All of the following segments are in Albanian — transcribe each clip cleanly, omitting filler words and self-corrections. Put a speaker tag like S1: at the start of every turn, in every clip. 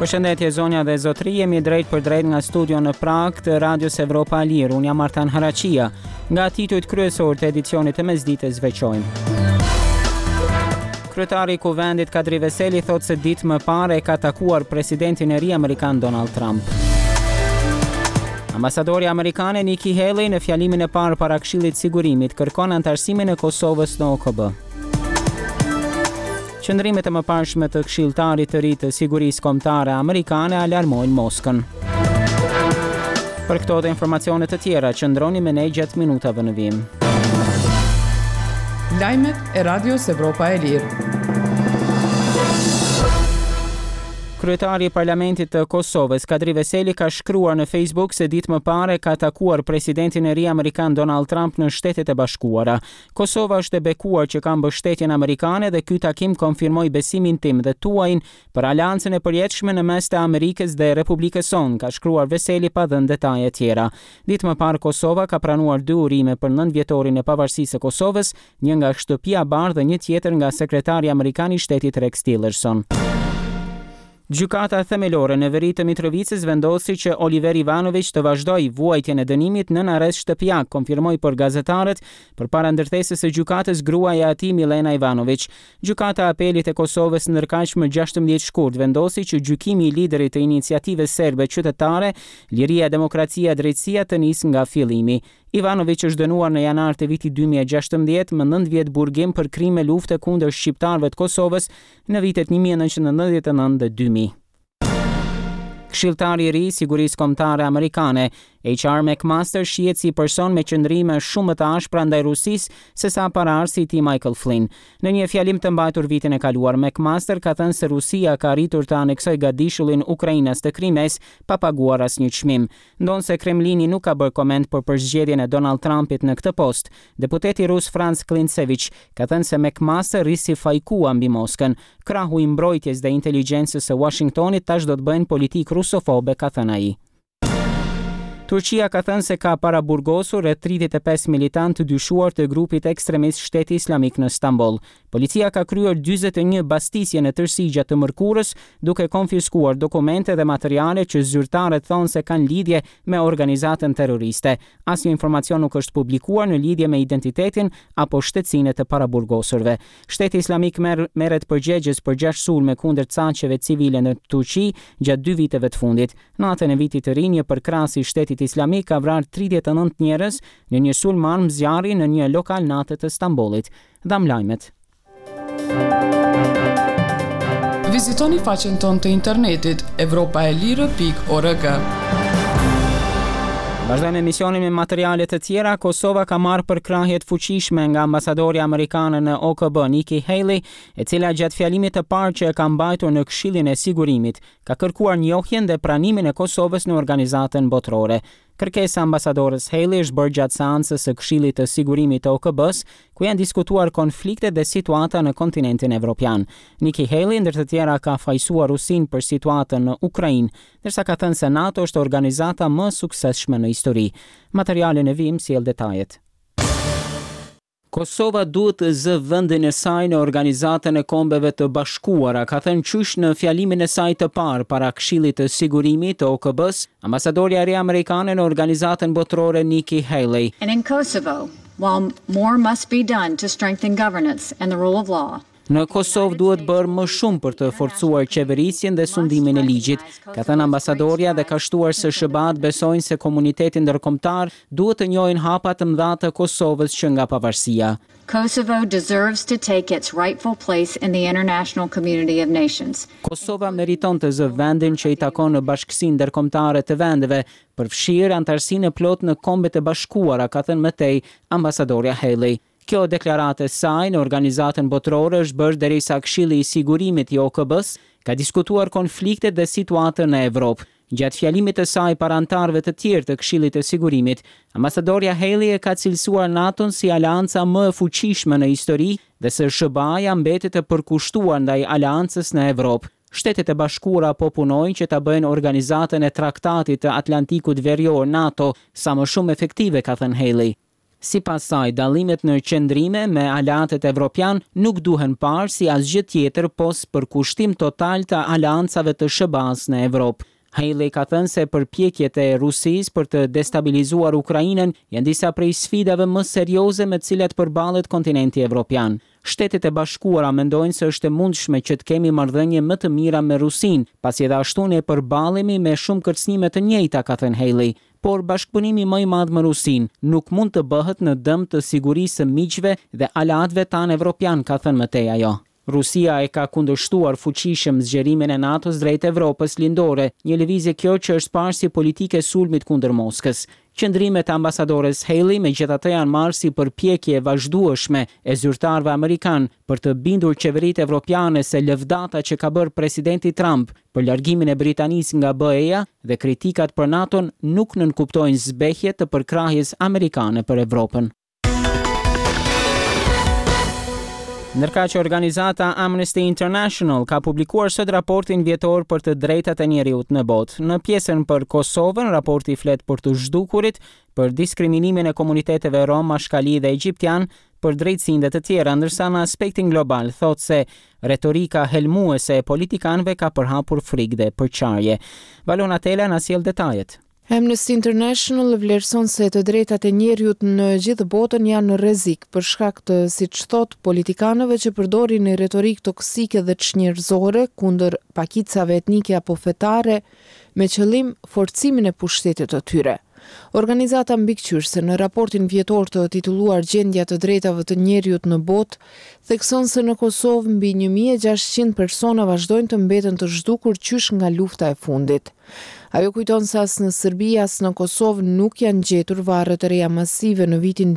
S1: Përshëndetje zonja dhe zotëri, jemi drejt për drejt nga studio në Prag të Radios Evropa e Lirë. Unë jam Artan Haraqia. Nga titujt kryesor të edicionit të mesdites veçojmë. Kryetari i Kuvendit Kadri Veseli thotë se ditë më parë e ka takuar presidentin e ri amerikan Donald Trump. Ambasadori amerikane Nikki Haley në fjalimin e parë para Këshillit Sigurimit kërkon antarësimin e Kosovës në OKB. Qëndrimet e mëparshme të këshilltarit të ri të sigurisë kombëtare amerikane alarmojnë Moskën. Për këto dhe informacionet të tjera, qëndroni me ne gjatë minutave në vim.
S2: Lajmet e Radios Evropa e Lirë.
S1: Kryetari i Parlamentit të Kosovës, Kadri Veseli, ka shkruar në Facebook se ditë më parë ka takuar presidentin e ri amerikan Donald Trump në Shtetet e Bashkuara. Kosova është e bekuar që ka mbështetjen amerikane dhe ky takim konfirmoi besimin tim dhe tuajin për aleancën e përjetshme në mes të Amerikës dhe Republikës sonë, ka shkruar Veseli pa dhënë detaje tjera. Ditë më parë Kosova ka pranuar 2 urime për 9 vjetorin e pavarësisë së Kosovës, një nga Shtëpia e Bardhë dhe një tjetër nga sekretari amerikan i shtetit Rex Tillerson. Gjykata themelore në veri të Mitrovicës vendosi që Oliver Ivanović të vazhdoj vuajtjen e dënimit nën arrest shtëpiak, konfirmoi për gazetarët përpara ndërthesës së gjykatës gruaja e tij Milena Ivanović. Gjykata e apelit e Kosovës ndërkaq më 16 shkurt vendosi që gjykimi i liderit të iniciativës serbe qytetare, Liria, Demokracia, Drejtësia të nisë nga fillimi. Ivanović është dënuar në janar të vitit 2016 me 9 vjet burgim për krime lufte kundër shqiptarëve të Kosovës në vitet 1999 dhe 2000. Këshilltari i ri i sigurisë kombëtare amerikane, HR McMaster, shihet si person me qëndrime shumë të ashpra ndaj Rusisë sesa paraardhësi i tij Michael Flynn. Në një fjalim të mbajtur vitin e kaluar, McMaster ka thënë se Rusia ka arritur të aneksojë gadishullin Ukrainës të Krimes pa paguar asnjë çmim. Ndonse Kremlini nuk ka bërë koment për përzgjedhjen e Donald Trumpit në këtë post, deputeti rus Franz Klintsevich ka thënë se McMaster risi fajkua mbi Moskën. Krahu i mbrojtjes dhe inteligjencës së Washingtonit tash do të bëjnë politikë rusofobe, ka thënë ai. Turqia ka thënë se ka paraburgosur rreth 35 militantë të dyshuar të grupit ekstremist Shteti Islamik në Stamboll. Policia ka kryer 41 bastisje në tërësi gjatë të mërkurës, duke konfiskuar dokumente dhe materiale që zyrtarët thonë se kanë lidhje me organizatën terroriste. Asnjë informacion nuk është publikuar në lidhje me identitetin apo shtetësinë të paraburgosurve. Shteti Islamik merret përgjegjës për 6 sulme kundër caqeve civile në Turqi gjatë 2 viteve të fundit. Natën e vitit të ri, një përkrahas i Shtetit Islamik ka vrarë 39 njerëz në një sulm armë zjarri në një lokal natë të Stambollit. Dham lajmet.
S2: Vizitoni faqen tonë të internetit evropaelire.org.
S1: Vazhdojmë emisionin me materiale të tjera. Kosova ka marrë përkrahje të fuqishme nga ambasadori amerikane në OKB Nikki Haley, e cila gjatë fjalimit të parë që e ka mbajtur në Këshillin e Sigurimit, ka kërkuar njohjen dhe pranimin e Kosovës në organizatën botërore. Kërkesa e ambasadores Haley është bërë gjatë seancës së Këshillit të Sigurimit të OKB-s, ku janë diskutuar konfliktet dhe situata në kontinentin evropian. Nikki Haley, ndër të tjera, ka fajsuar Rusinë për situatën në Ukrainë, ndërsa ka thënë se NATO është organizata më suksesshme në histori. Materialin e vim sjell detajet. Kosova duhet të zë vendin e saj në Organizatën e Kombeve të Bashkuara, ka thënë qysh në fjalimin e saj të parë para Këshillit të Sigurimit të OKB-s, ambasadorja e re amerikane në Organizatën Botërore Nikki Haley.
S3: And in Kosovo, while more must be done to strengthen governance and the rule of law,
S1: Në Kosovë duhet bërë më shumë për të forcuar qeverisjen dhe sundimin e ligjit, ka thënë ambasadorja dhe ka shtuar se SHBA-t besojnë se komuniteti ndërkombëtar duhet të njohin hapat të mëdha të Kosovës që nga pavarësia.
S3: Kosovo deserves to take its rightful place in the international community of nations.
S1: Kosova meriton të zë vendin që i takon në Bashkësinë Ndërkombëtare të Vendeve, përfshirë antarësinë e plot në Kombet e Bashkuara, ka thënë më tej ambasadorja Haley. Kjo deklarate saj në Organizatën Botërore është bërë derisa Këshilli i Sigurimit i OKB-s ka diskutuar konfliktet dhe situatën në Evropë. Gjatë fjalimit të saj para antarëve të tjerë të Këshillit të Sigurimit, ambasadorja Haley e ka cilësuar NATO-n si aleanca më e fuqishme në histori dhe se SHBA-ja mbetet e përkushtuar ndaj aleancës në Evropë. Shtetet e Bashkuara po punojnë që ta bëjnë organizatën e Traktatit të Atlantikut Verior NATO sa më shumë efektive, ka thënë Haley. Sipas saj, dallimet në qëndrime me aleatët evropian nuk duhen parë si asgjë tjetër pos për kushtim total të aleancave të SBA-s në Evropë. Haley ka thënë se përpjekjet e Rusisë për të destabilizuar Ukrainën janë disa prej sfidave më serioze me të cilat përballet kontinenti evropian. Shtetet e Bashkuara mendojnë se është e mundshme që të kemi marrëdhënie më të mira me Rusinë, pasi edhe ashtu ne përballemi me shumë kërcënime të njëjta, ka thënë Haley. Por bashkëpunimi më i madh me Rusinë nuk mund të bëhet në dëm të sigurisë së miqve dhe aleatëve tanë evropian, ka thënë më tej ajo. Rusia e ka kundërshtuar fuqishëm zgjerimin e NATO-s drejt Evropës lindore, një lëvizje kjo që është parë si politike sulmit kundër Moskës. Qëndrimet e ambasadores Haley megjithatë janë marrë si përpjekje e vazhdueshme e zyrtarëve amerikan për të bindur qeveritë evropiane se lëvdata që ka bërë presidenti Trump për largimin e Britanisë nga BE-ja dhe kritikat për NATO-n nuk nënkuptojnë zbehje të përkrahjes amerikane për Evropën. Ndërka që organizata Amnesty International ka publikuar sot raportin vjetor për të drejtat e njeriut në botë. Në pjesën për Kosovën, raporti flet për të zhdukurit, për diskriminimin e komuniteteve rom, mashkali dhe egjiptian, për drejtësinë dhe të tjera, ndërsa në aspektin global thotë se retorika helmuese e politikanëve ka përhapur frikë dhe përçarje. Valona Tela na sjell detajet.
S4: Amnesty International vlerëson se të drejtat e njeriut në gjithë botën janë në rrezik për shkak të, siç thot, politikanëve që përdorin një retorik toksike dhe çnjerëzore kundër pakicave etnike apo fetare me qëllim forcimin e pushtetit të tyre. Organizata mbikëqyrëse në raportin vjetor të titulluar Gjendja të drejtave të njeriut në botë thekson se në Kosovë mbi 1600 persona vazhdojnë të mbeten të zhdukur qysh nga lufta e fundit. Ajo kujton se as në Serbi as në Kosovë nuk janë gjetur varre të reja masive në vitin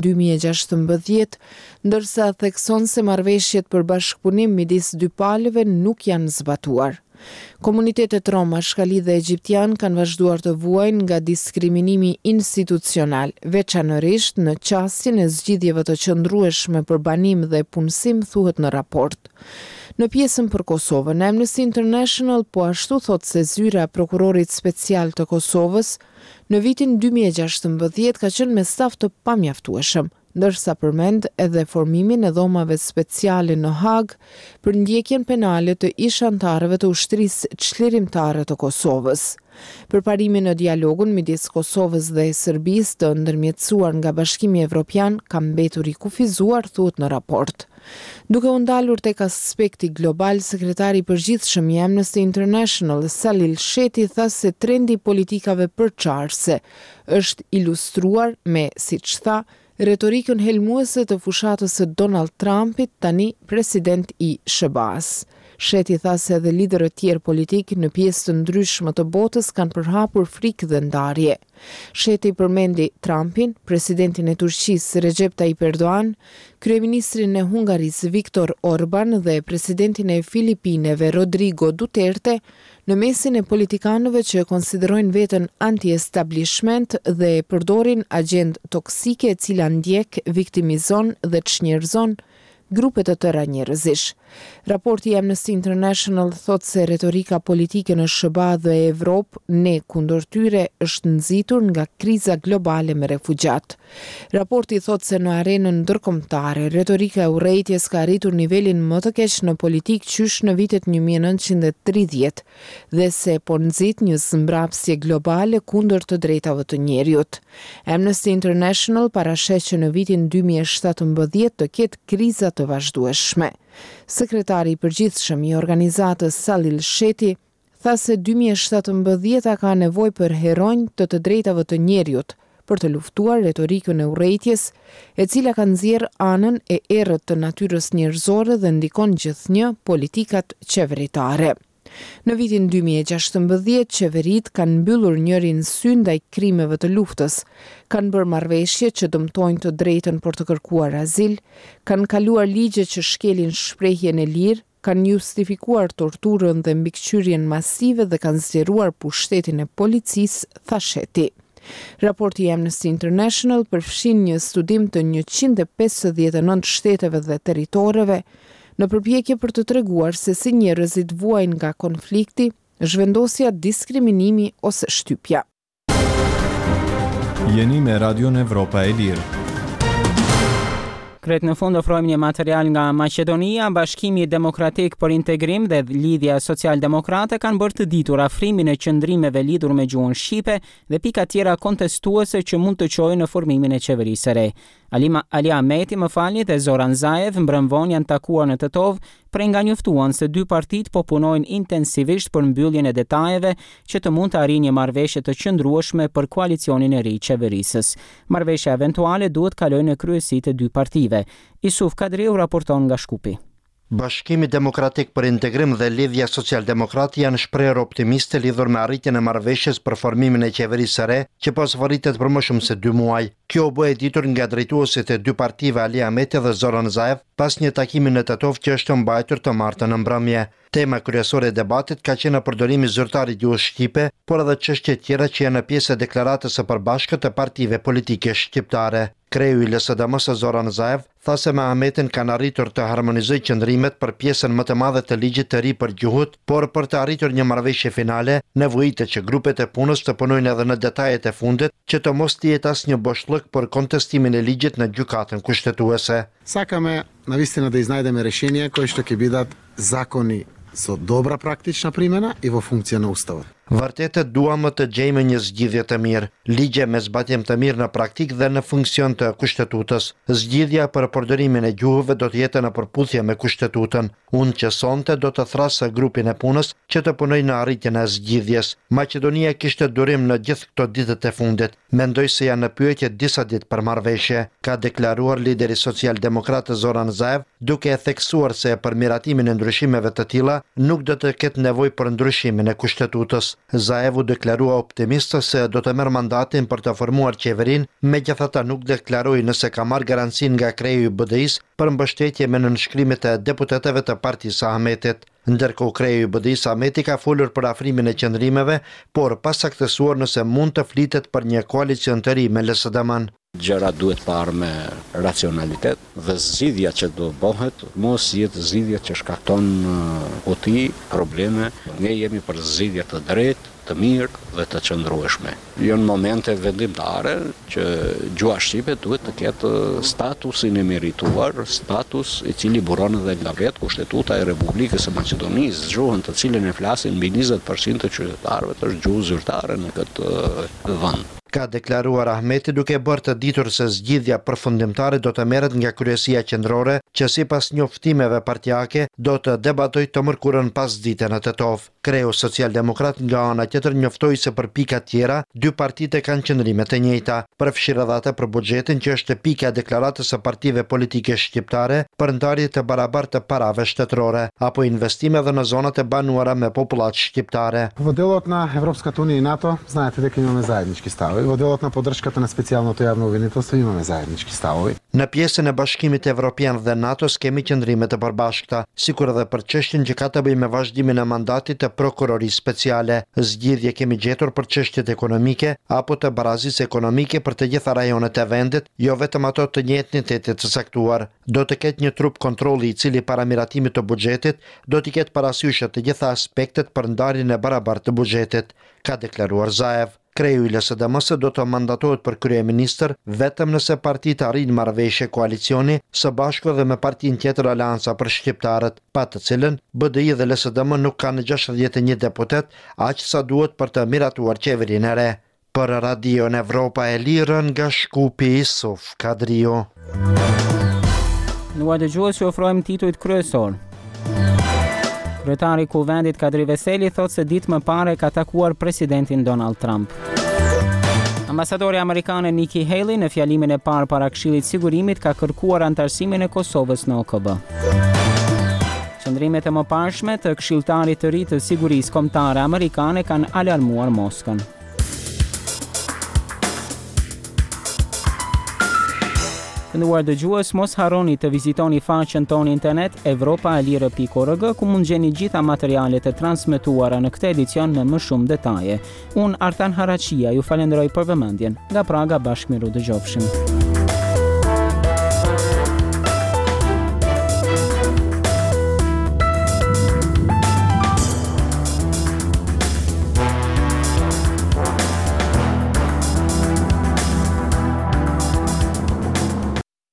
S4: 2016, ndërsa thekson se marrëveshjet për bashkëpunim midis dy palëve nuk janë zbatuar. Komunitetet rom, mashkali dhe egjiptian kanë vazhduar të vuajnë nga diskriminimi institucional, veçanërisht në qasjen e zgjidhjeve të qëndrueshme për banim dhe punësim, thuhet në raport. Në pjesën për Kosovën, Amnesty International po ashtu thot se zyra e prokurorit special të Kosovës në vitin 2016 ka qenë me staf të pamjaftueshëm, ndërsa përmend edhe formimin e dhomave speciale në Hag për ndjekjen penale të ish antarëve të ushtrisë çlirimtare të Kosovës. Përparimi në dialogun midis Kosovës dhe Serbisë të ndërmjetësuar nga Bashkimi Evropian ka mbetur i kufizuar, thuhet në raport. Duke u ndalur tek aspekti global, sekretari i përgjithshëm i Amnesty International, Salil Sheti, tha se trendi i politikave përçarëse është ilustruar me, siç tha, retorikën helmuese të fushatës së Donald Trumpit, tani president i SBA-s. Sheti tha se edhe liderët tjerë politik në pjesë të ndryshme të botës kanë përhapur frikë dhe ndarje. Sheti përmendi Trumpin, presidentin e Turqisë Recep Tayyip Erdogan, kryeministrin e Hungarisë Viktor Orban dhe presidentin e Filipineve Rodrigo Duterte në mesin e politikanëve që konsiderojnë veten anti-establishment dhe përdorin agjendë toksike e cila ndjek, viktimizon dhe çnjerëzon grupe të tëra njerëzish. Raporti i Amnesty International thot se retorika politike në SBA dhe Evropë ne kundër tyre është nxitur nga kriza globale me refugjat. Raporti thot se në arenën ndërkombëtare retorika e urrejtjes ka arritur nivelin më të keq në politik qysh në vitet 1930 dhe se po nxit një zmbrapsje globale kundër të drejtave të njeriut. Amnesty International parasheh që në vitin 2017 të ketë kriza të vazhdueshme. Sekretari i përgjithshëm i organizatës Salil Sheti tha se 2017 ka nevojë për heronj të drejtave të njeriut për të luftuar retorikën e urrejtjes, e cila ka nxjerrë anën e errët të natyrës njerëzore dhe ndikon gjithnjë politikat qeveritare. Në vitin 2016, qeverit kanë mbyllur njërin sy ndaj krimeve të luftës, kanë bërë marrëveshje që dëmtojnë të drejtën për të kërkuar azil, kanë kaluar ligje që shkelin shprehjen e lirë, kanë justifikuar torturën dhe mbikëqyrjen masive dhe kanë zgjeruar pushtetin e policisë, tha Sheti. Raporti i Amnesty International përfshin një studim të 159 shteteve dhe territoreve në përpjekje për të treguar se si njerëzit vuajnë nga konflikti, zhvendosja, diskriminimi ose shtypja.
S5: Jeni me Radion Evropa e Lirë.
S1: Kret në fund ofrojmë një material nga Maqedonia. Bashkimi Demokratik për Integrim dhe Lidhja Social-Demokrate kanë bërë të ditur afrimin e qëndrimeve lidhur me gjuhën shqipe dhe pika tjera kontestuese që mund të çojnë në formimin e qeverisë së re. Ali Ahmeti, dhe Zoran Zaev mbrëmvon janë takuar në Tetov, prej nga njoftuan se dy partitë po punojnë intensivisht për mbylljen e detajeve që të mund të arrijë një marrëveshje të qëndrueshme për koalicionin e ri i qeverisës. Marrëveshja eventuale duhet kalojë në kryesitë e dy partive. Isuf Kadriu raporton nga Shkupi.
S5: Bashkimi Demokratik për Integrim dhe Lidhja Social-Demokrate janë shprehur optimiste lidhur me arritjen e marrëveshjes për formimin e qeverisë së re, që po zvarritet për më shumë se 2 muaj. Kjo u bë e ditur nga drejtuesit e dy partive Ali Ahmeti dhe Zoran Zaev pas një takimi në Tetov që është mbajtur të martën në mbrëmje. Tema kryesore e debatit ka qenë përdorimi zyrtar i gjuhës shqipe, por edhe çështje tjera që janë pjesë e deklaratës së përbashkët të partive politike shqiptare. Kreu i LSDM-s Zoran Zaev tha se me Ahmetin kanë arritur të harmonizojë qëndrimet për pjesën më të madhe të ligjit të ri për gjuhët, por për të arritur një marrëveshje finale, nevojitet që grupet e punës të punojnë edhe në detajet e fundit, që të mos të jetë asnjë boshllëk për kontestimin e ligjit në gjykatën kushtetuese.
S6: Сакаме навистина да изнајдеме решение кое што ќе бидат закони со добра практична примена и во функција на уставот.
S5: Vërtetë duam të gjejmë një zgjidhje të mirë, ligje me zbatjem të mirë në praktik dhe në funksion të kushtetutës. Zgjidhja për përdorimin e gjuhëve do të jetë në përputhje me kushtetutën. Unë që sonte do të thrasë grupin e punës që të punojë në arritjen e zgjidhjes. Maqedonia kishte durim në gjithë këto ditët e fundit. Mendoj se janë në pyetje disa ditë për marrëveshje, ka deklaruar lideri social-demokrat Zoran Zaev, duke e theksuar se për miratimin e ndryshimeve të tilla nuk do të ketë nevojë për ndryshimin e kushtetutës. Zaev u deklarua optimist se do të merr mandatin për të formuar qeverinë, megjithatë nuk deklaroi nëse ka marrë garancinë nga kreu i BDI-s për mbështetje me nënshkrimet e deputetëve të partisë së Ahmetit. Ndërkohë kreu i BDI-s Ahmeti ka folur për afrimin e qëndrimeve, por pa saktësuar nëse mund të flitet për një koalicion të ri me LSDM-n.
S7: Gjëra duhet parë me racionalitet dhe zgjidhja që do bëhet mos jetë zgjidhja që shkakton oti, probleme. Ne jemi për zgjidhje të drejtë, të mirë dhe të qëndrueshme. Janë momente vendimtare që gjuha shqipe duhet të ketë statusin e merituar, status i cili buron edhe nga vetë Kushtetuta e Republikës së Maqedonisë, gjuhën të cilën e flasin mbi 20% të qytetarëve është gjuhë zyrtare në këtë vend.
S5: Ka deklaruar Ahmeti duke bërë të ditur se zgjidhja përfundimtare do të merret nga kryesia qendrore që sipas njoftimeve partijake do të debatojë të mërkurën pas dite në Tetov. Kreu social-demokrat nga ana tjetër njoftoi se për pika tjera dy partitë kanë qëndrime të njëjta, përfshirë edhe atë për buxhetin që është pika e deklaratës së partive politike shqiptare për ndarje të barabartë të parave shtetërore apo investime edhe në zonat e banuara me popullat shqiptare.
S6: Во делот на Европската унија и НАТО, знаете дека имаме заеднички ставови. Во делот на поддршката на специјалното јавно обвинителство имаме заеднички ставови.
S5: Në pjesën e Bashkimit Evropian dhe NATO-s kemi qëndrime të përbashkëta, sikur edhe për çështjen që ka të bëjë me vazhdimin e mandatit të prokurorisë speciale. Zgjidhje kemi gjetur për çështjet ekonomike apo të barazisë ekonomike për të gjitha rajonet e vendit, jo vetëm ato të një entiteti të caktuar. Do të ketë një trup kontrolli i cili para miratimit të buxhetit do të ketë parasysh të gjitha aspektet për ndarjen e barabartë të buxhetit, ka deklaruar Zaev. Kreu i LSDM-s do të mandatohet për kryeministër vetëm nëse partitë arrin marrëveshje koalicioni së bashku edhe me partinë tjetër Aleanca për shqiptarët, pa të cilën BDI dhe LSDM nuk kanë 61 deputet, aq sa duhet për të miratuar qeverinë e re. Për Radion Evropa e Lirë nga Shkupi, Isuf Kadriu.
S1: Në dëgjues ju ofrojmë titujt kryesor. Kryetari i Kuvendit Kadri Veseli thot se ditë më parë ka takuar presidentin Donald Trump. Ambasadori amerikane Nikki Haley në fjalimin e parë para Këshillit Sigurimit ka kërkuar antarësimin e Kosovës në OKB. Qëndrimet e mëparshme të këshilltarit të ri të sigurisë kombëtare amerikane kanë alarmuar Moskën. Nduar dëgjues, mos harroni të vizitoni faqen tonë internet europaelire.org ku mund gjeni gjitha materialet e transmetuara në këtë edicion me më shumë detaje. Unë Artan Haraqia ju falenderoj për vëmendjen. Nga Praga bashkë miru dëgjofshim.